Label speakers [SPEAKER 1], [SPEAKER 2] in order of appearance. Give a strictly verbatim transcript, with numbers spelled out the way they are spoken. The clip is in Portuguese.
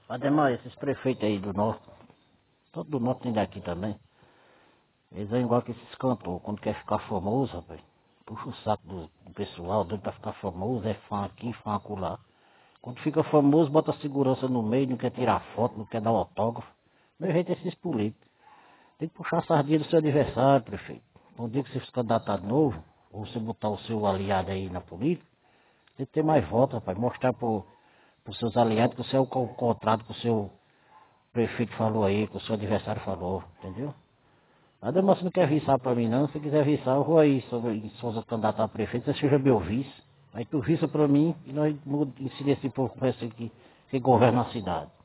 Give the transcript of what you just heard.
[SPEAKER 1] Ademais, esses prefeitos aí do norte, todo do norte tem daqui também, eles são igual que esses cantores, quando quer ficar famoso, rapaz, puxa o saco do, do pessoal, doido pra ficar famoso, é fã aqui, fã acolá. Quando fica famoso, bota a segurança no meio, não quer tirar foto, não quer dar autógrafo. Meu jeito é esses políticos. Tem que puxar a sardinha do seu adversário, prefeito. No dia que você se candidatar de novo, ou você botar o seu aliado aí na política, tem que ter mais votos, rapaz. Mostrar para os seus aliados que você é o co- contrato que o seu prefeito falou aí, que o seu adversário falou, entendeu? Nada mais você não quer viçar pra mim não, se quiser viçar eu vou aí, sobre, em Souza candidato a prefeito, você seja meu vice. Aí tu viça pra mim e nós ensinamos esse povo que, que governa a cidade.